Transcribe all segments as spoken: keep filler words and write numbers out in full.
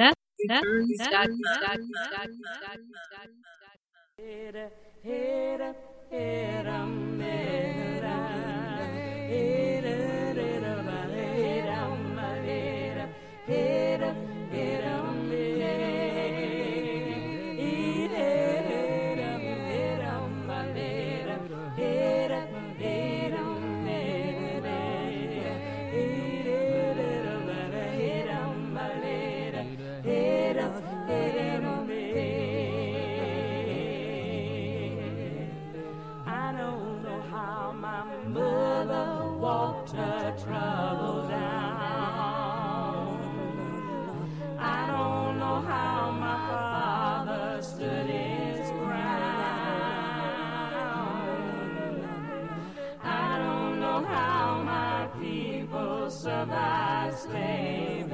Seth, Seth, Seth, Seth, Seth, survive slavery.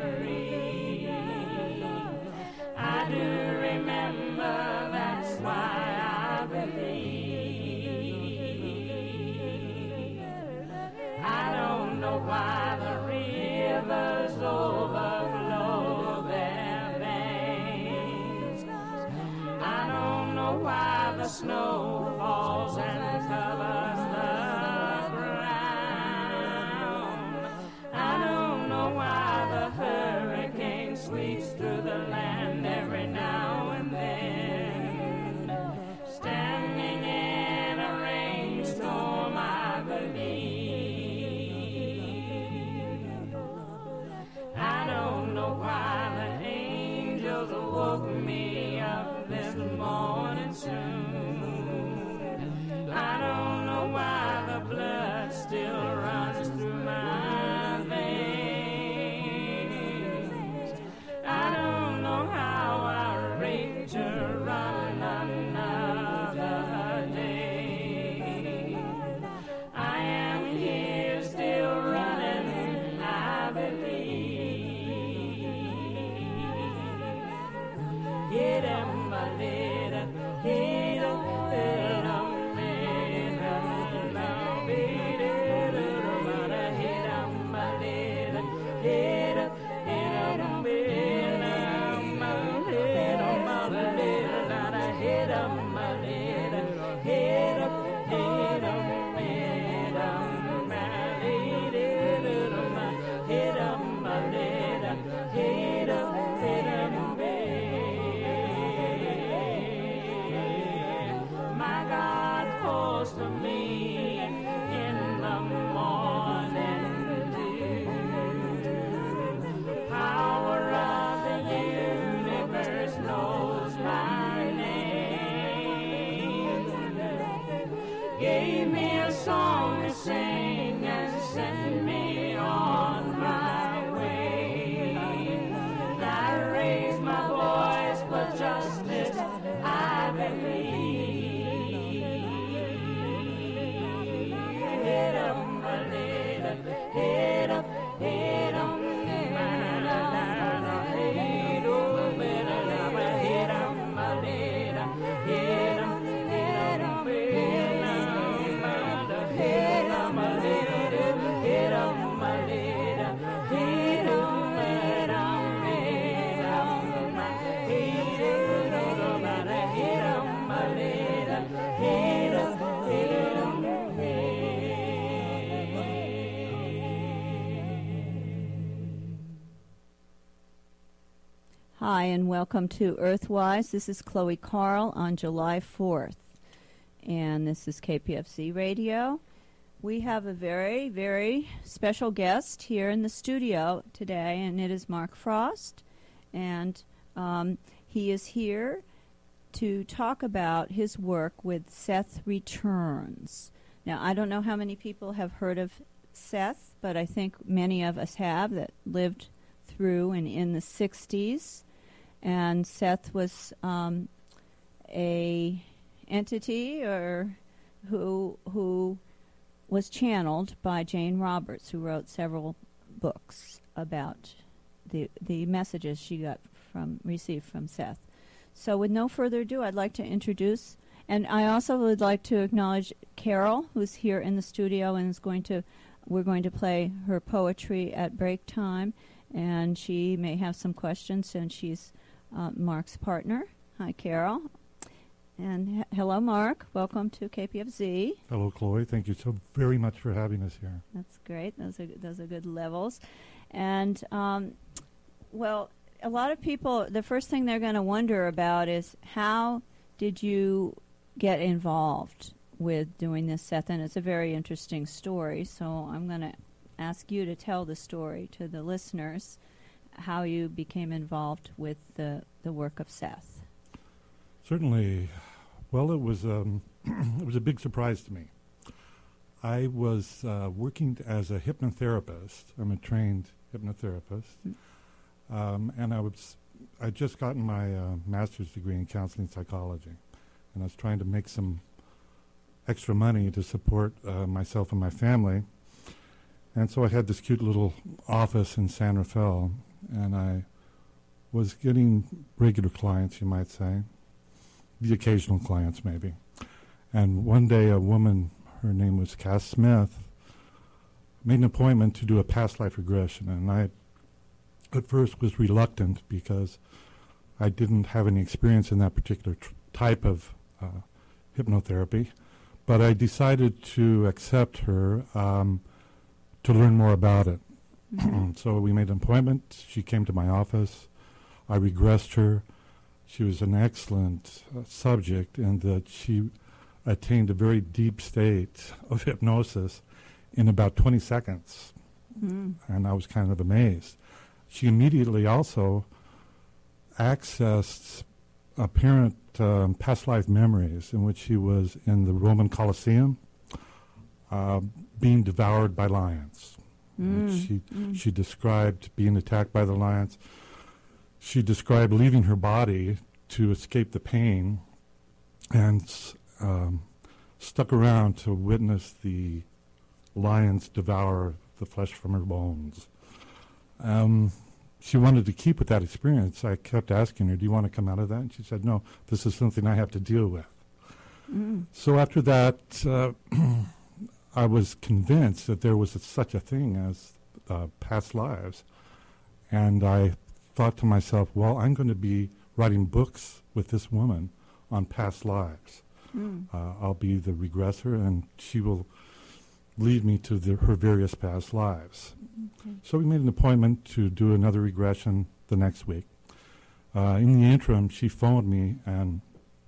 I do remember, that's why I believe. I don't know why the rivers overflow their banks. I don't know why the snow falls and covers the sweeps through the land every now and then. Standing in a rainstorm, I believe. I don't know why the angels woke me up this morning soon. I don't know why the blood still runs through my veins. I don't know how I rate to run another day. I am here still running, I believe. Hit 'em a little, hit 'em, hit 'em, hit 'em, hit 'em a little, hit 'em, hit 'em, my God calls to me in the morning dew. Power of the universe knows my name. Gave me a song to sing and sent me on my way. I raise my voice for justice, I believe. Hit 'em a little, hit 'em, hit 'em, hit 'em a little, hit 'em a little, hit 'em, hit 'em, hit 'em a little, hit 'em a little, hit 'em, hit 'em, hit 'em, hit 'em, hit 'em a little, hit 'em, hit 'em, Hi, and welcome to Earthwise. This is Chloe Carl on July fourth, and this is K P F C Radio. We have a very, very special guest here in the studio today, and it is Mark Frost, and um, he is here to talk about his work with Seth Returns. Now, I don't know how many people have heard of Seth, but I think many of us have that lived through and in the sixties. And Seth was um, a entity or who who was channeled by Jane Roberts, who wrote several books about the the messages she got from received from Seth. So with no further ado, I'd like to introduce, and I also would like to acknowledge Carol, who's here in the studio and is going to, we're going to play her poetry at break time. and she may have some questions since she's uh, Mark's partner. Hi, Carol. And he- hello, Mark. Welcome to K P F Z. Hello, Chloe. Thank you so very much for having us here. That's great. Those are those are good levels. And um, well, a lot of people, the first thing they're going to wonder about is how did you get involved with doing this, Seth? And it's a very interesting story. So I'm going to ask you to tell the story to the listeners, how you became involved with the the work of Seth. Certainly. Well, it was um, it was a big surprise to me. I was uh, working as a hypnotherapist. I'm a trained hypnotherapist, um, and I was I'd just gotten my uh, master's degree in counseling psychology, and I was trying to make some extra money to support uh, myself and my family. And so I had this cute little office in San Rafael, and I was getting regular clients, you might say. The occasional clients, maybe. And one day a woman, her name was Cass Smith, made an appointment to do a past life regression. And I, at first, was reluctant because I didn't have any experience in that particular tr- type of uh, hypnotherapy. But I decided to accept her um, to learn more about it. Mm-hmm. So we made an appointment. She came to my office. I regressed her. She was an excellent uh, subject in that she attained a very deep state of hypnosis in about twenty seconds. Mm. And I was kind of amazed. She immediately also accessed apparent um, past life memories in which she was in the Roman Colosseum uh, being devoured by lions. Mm. She, mm. she described being attacked by the lions. She described leaving her body to escape the pain and um, stuck around to witness the lions devour the flesh from her bones. Um, she wanted to keep with that experience. I kept asking her, do you want to come out of that? And she said, no, this is something I have to deal with. Mm. So after that, uh, I was convinced that there was a, such a thing as uh, past lives. And I thought to myself, well, I'm going to be writing books with this woman on past lives. Mm. Uh, I'll be the regressor, and she will lead me to the, her various past lives. Okay. So we made an appointment to do another regression the next week. Uh, in the interim, she phoned me and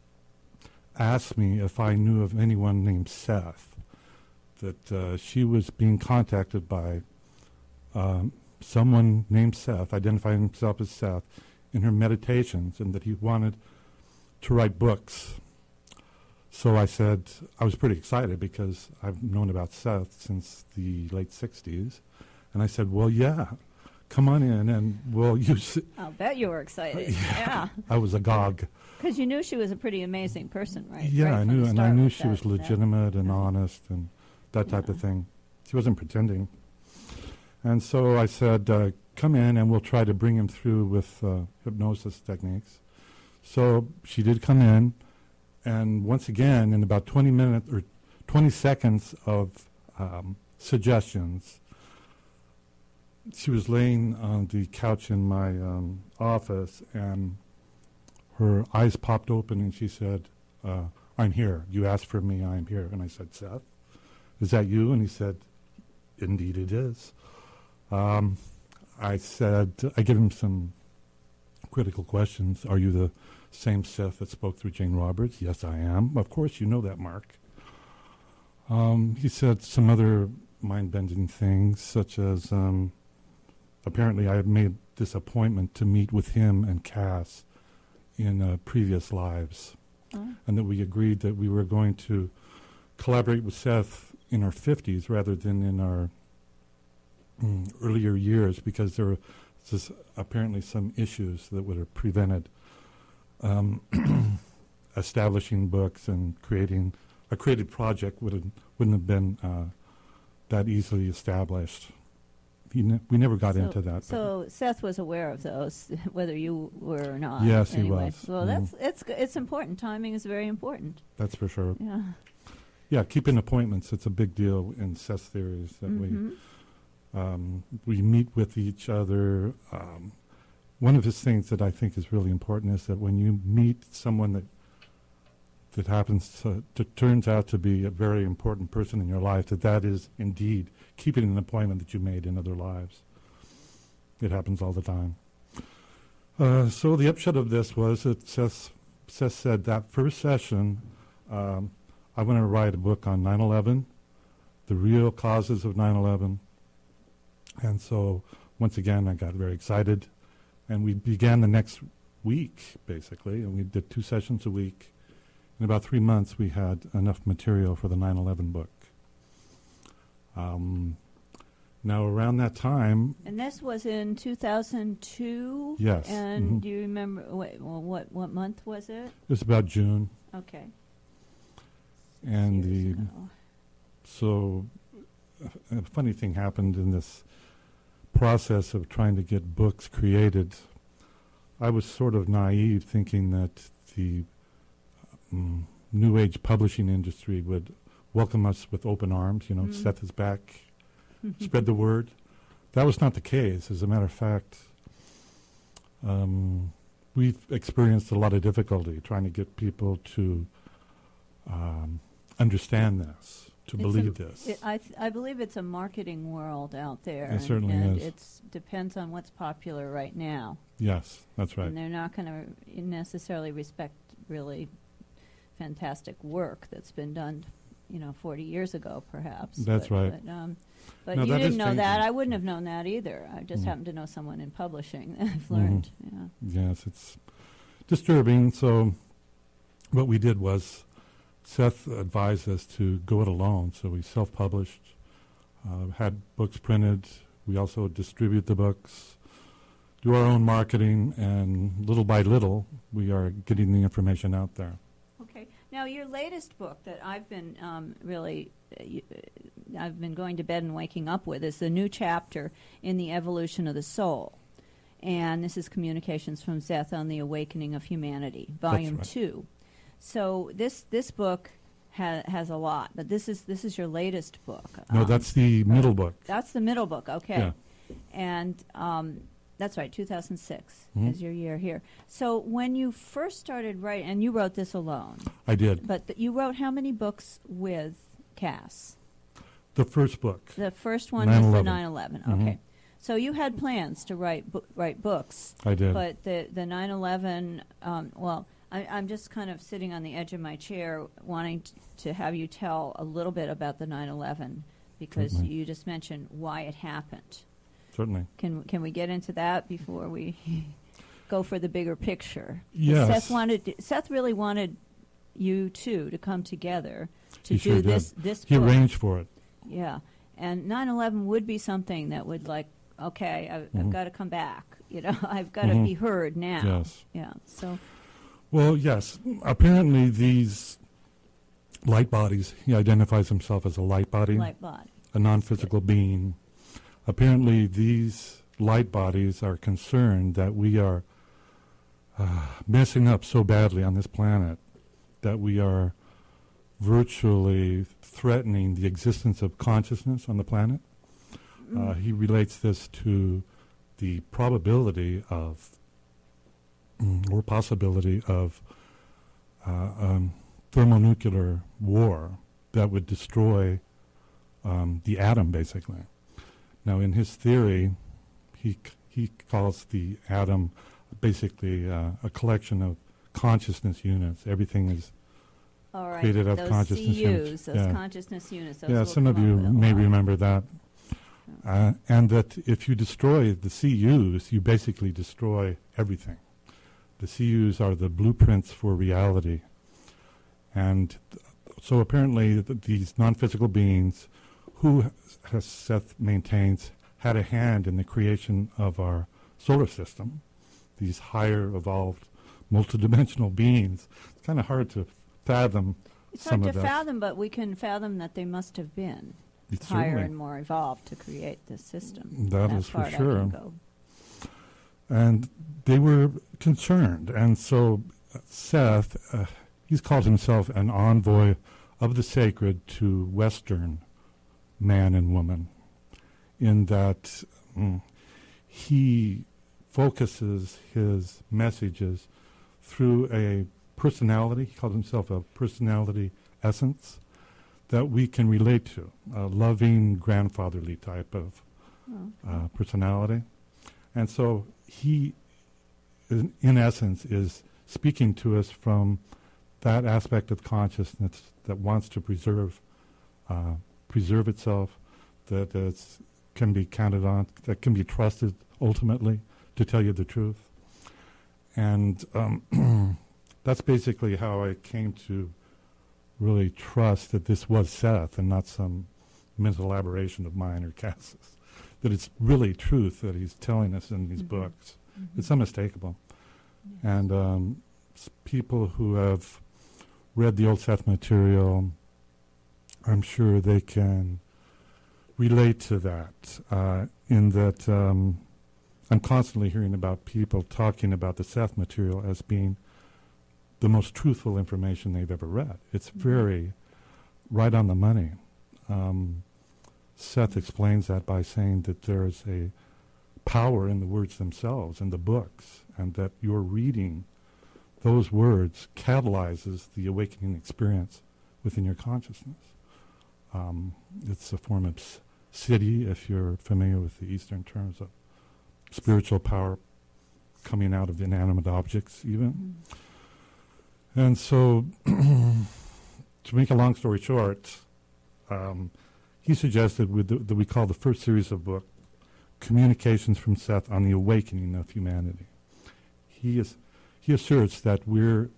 asked me if I knew of anyone named Seth, that uh, she was being contacted by um, someone named Seth, identifying himself as Seth, in her meditations, and that he wanted to write books. So I said, I was pretty excited because I've known about Seth since the late sixties. And I said, well, yeah, come on in and we'll use it. I'll bet you were excited. yeah. yeah. I was agog. Because you knew she was a pretty amazing person, right? Yeah, right I knew, and I knew she that, was legitimate that. and honest and that type yeah. of thing. She wasn't pretending. And so I said, uh, come in and we'll try to bring him through with uh, hypnosis techniques. So she did come in, and once again, in about twenty minutes or twenty seconds of um, suggestions, she was laying on the couch in my um, office, and her eyes popped open, and she said, uh, I'm here. You asked for me, I'm here. And I said, Seth, is that you? And he said, indeed it is. Um, I said, I gave him some critical questions. Are you the same Seth that spoke through Jane Roberts? Yes, I am. Of course, you know that, Mark. Um, he said some other mind-bending things, such as um, apparently I had made this appointment to meet with him and Cass in uh, previous lives, oh. and that we agreed that we were going to collaborate with Seth in our fifties rather than in our mm, earlier years, because there was apparently some issues that would have prevented um, establishing books and creating a creative project would have, wouldn't have been uh, that easily established. He ne- we never got so, into that. So Seth was aware of those, whether you were or not. Yes, anyway. he was. Well, mm. that's it's it's important. Timing is very important. That's for sure. Yeah. Yeah, keeping appointments, it's a big deal in Seth's theories that mm-hmm. we Um, we meet with each other. Um, one of his things that I think is really important is that when you meet someone that that happens to, to turns out to be a very important person in your life, that that is indeed keeping an appointment that you made in other lives. It happens all the time. Uh, so the upshot of this was that Seth, Seth said that first session, um, I want to write a book on nine eleven, the real causes of nine eleven. And so once again, I got very excited. And we began the next week, basically, and we did two sessions a week. In about three months, we had enough material for the nine eleven book. Um, now, around that time... And this was in two thousand two? Yes. And mm-hmm. do you remember, what, well, what what month was it? It was about June. Okay. And Years the... ago. So, a, a funny thing happened in this process of trying to get books created. I was sort of naive, thinking that the um, New Age publishing industry would welcome us with open arms, you know, Mm. Seth is back, spread the word. That was not the case. As a matter of fact, um, we've experienced a lot of difficulty trying to get people to um, understand this, to It's believe a- this. It, I th- I believe it's a marketing world out there. It and, certainly and is. It depends on what's popular right now. Yes, that's right. And they're not going to necessarily respect really fantastic work that's been done, you know, forty years ago, perhaps. That's but, right. But, um, but No, you that is didn't know that. changing. I wouldn't have known that either. I just Mm. happened to know someone in publishing. I've learned. Yeah. Yes, it's disturbing. So what we did was Seth advised us to go it alone. So we self-published, uh, had books printed. We also distribute the books, do our own marketing, and little by little, we are getting the information out there. Okay. Now, your latest book that I've been um, really, uh, y- uh, I've been going to bed and waking up with is the new chapter in the evolution of the soul, and this is Communications from Seth on the Awakening of Humanity, Volume right. Two. So this this book ha- has a lot, but this is this is your latest book. No, Um, that's the middle book. that's the middle book. Okay, Yeah. and um, that's right, two thousand six Mhm. is your year here. So when you first started writing, and you wrote this alone. I did. But th- you wrote how many books with Cass? The first book. The first one was the nine eleven. nine eleven. Mhm. Okay. So you had plans to write bo- write books, I did. but the the nine eleven. Um, well, I, I'm just kind of sitting on the edge of my chair, wanting t- to have you tell a little bit about the nine eleven because Certainly. you just mentioned why it happened. Certainly. Can can we get into that before we go for the bigger picture? 'Cause Yes. Seth wanted. Seth really wanted you two to come together to He do sure did. this. This He book. arranged for it. Yeah, and nine eleven would be something that would like. Okay, I, I've Mhm. got to come back. You know, I've got to Mhm. be heard now. Yes. Yeah. So. Well, yes. Apparently, these light bodies, he identifies himself as a light body, Light body. a non-physical being. Apparently, these light bodies are concerned that we are uh, messing up so badly on this planet that we are virtually threatening the existence of consciousness on the planet. Uh, he relates this to the probability of mm, or possibility of uh, um, thermonuclear war that would destroy um, the atom, basically. Now, in his theory, he c- he calls the atom basically uh, a collection of consciousness units. Everything is All right. created out of those consciousness C Us, units. those Yeah. consciousness units. Those Yeah, will some of come you up a may lot. remember that. Uh, and that if you destroy the C Us, you basically destroy everything. The C Us are the blueprints for reality. And th- so apparently th- these non-physical beings, who, as Seth maintains, had a hand in the creation of our solar system, these higher evolved multidimensional beings. It's kind of hard to fathom It's some hard of to that. fathom, but we can fathom that they must have been It's higher certainly- and more evolved to create this system. That That is for part I sure. can go. And they were concerned. And so uh, Seth, uh, he's called himself an envoy of the sacred to Western man and woman. in that mm, he focuses his messages through a personality. He called himself a personality essence that we can relate to, a loving, grandfatherly type of Oh. uh, personality. And so he, in, in essence, is speaking to us from that aspect of consciousness that wants to preserve uh, preserve itself, that is, can be counted on, that can be trusted ultimately to tell you the truth. And um, that's basically how I came to really trust that this was Seth and not some mental elaboration of mine or Cass's. That it's really truth that he's telling us in these Mhm. books. Mhm. It's unmistakable. Yes. And um, s- people who have read the old Seth material, I'm sure they can relate to that, uh, in that um, I'm constantly hearing about people talking about the Seth material as being the most truthful information they've ever read. It's Mhm. very right on the money. Um, Seth explains that by saying that there's a power in the words themselves, in the books, and that your reading those words catalyzes the awakening experience within your consciousness. Um, it's a form of s- siddhi, if you're familiar with the Eastern terms of spiritual power coming out of inanimate objects even. Mhm. And so, to make a long story short, um, he suggested with the, that we call the first series of book, Communications from Seth on the Awakening of Humanity. He is he asserts that we're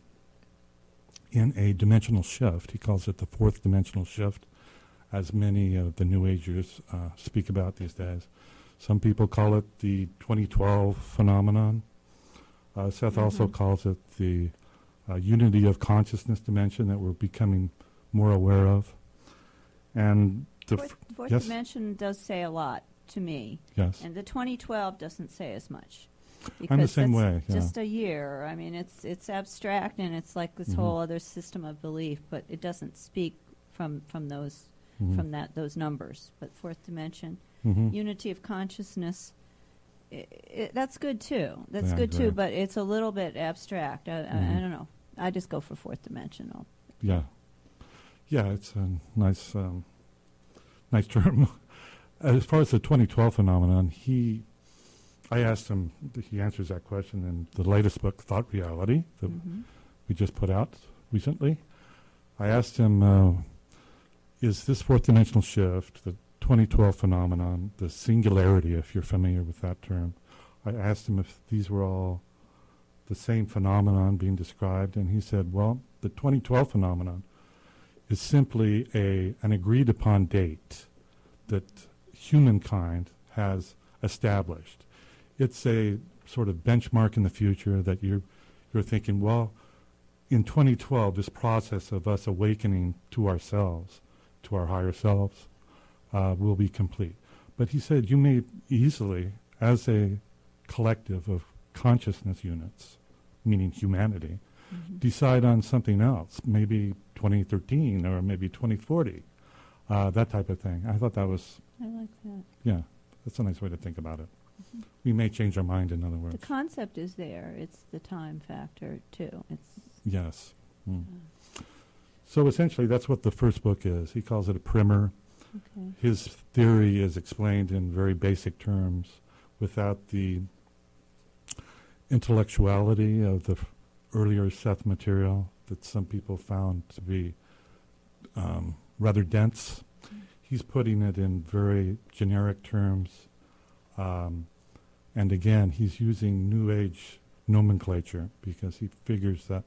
in a dimensional shift. He calls it the fourth dimensional shift, as many of the New Agers uh, speak about these days. Some people call it the twenty twelve phenomenon. Uh, Seth also Mhm. calls it the uh, unity of consciousness dimension that we're becoming more aware of. And the Fourth, f- fourth yes, dimension does say a lot to me, yes, and the twenty twelve doesn't say as much. I'm the Because same that's way. Yeah. just a year. I mean, it's it's abstract and it's like this Mhm. whole other system of belief, but it doesn't speak from from those Mhm. from that those numbers. But fourth dimension, Mhm. unity of consciousness, I I that's good too. That's Yeah, good too, right. but it's a little bit abstract. I, I, I Mhm. don't know. I just go for fourth dimensional. Yeah, yeah, it's a nice, um, nice term. As far as the twenty twelve phenomenon, he, I asked him. He answers that question in the latest book, Thought Reality, that Mhm. we just put out recently. I asked him, uh, is this fourth dimensional shift, the twenty twelve phenomenon, the singularity, if you're familiar with that term, I asked him if these were all the same phenomenon being described, and he said, well, the twenty twelve phenomenon is simply a an agreed upon date that humankind has established. It's a sort of benchmark in the future that you're you're thinking, well, in twenty twelve, this process of us awakening to ourselves, to our higher selves, uh, will be complete. But he said you may easily, as a collective of consciousness units, meaning humanity, Mhm. decide on something else, maybe twenty thirteen or maybe twenty forty, uh, that type of thing. I thought that was, I like that. yeah, that's a nice way to think about it. Mhm. We may change our mind, in other words. The concept is there. It's the time factor too. It's Yes. Mm. uh, So essentially, that's what the first book is. He calls it a primer. okay. His theory is explained in very basic terms without the intellectuality of the f- earlier Seth material that some people found to be um, rather dense. He's putting it in very generic terms. Um, and again, he's using New Age nomenclature because he figures that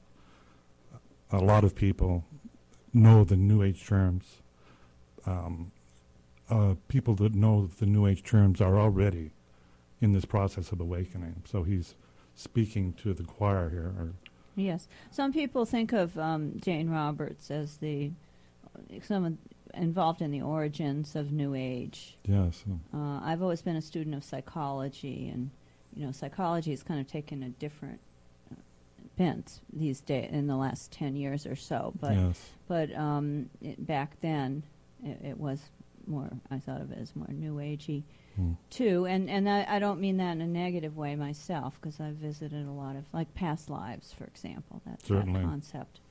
a lot of people know the New Age terms. Um, uh, people that know the New Age terms are already in this process of awakening. So he's speaking to the choir here. Or Yes. Some people think of um, Jane Roberts as the someone involved in the origins of New Age. yes, uh, Uh, I've always been a student of psychology, and you know, psychology has kind of taken a different uh, bent these days in the last ten years or so. But yes, but um, it, back then, it, it was more. I thought of it as more New Agey. Mm. too. And and I, I don't mean that in a negative way myself, because I've visited a lot of, like, past lives, for example. That, that Certainly. concept.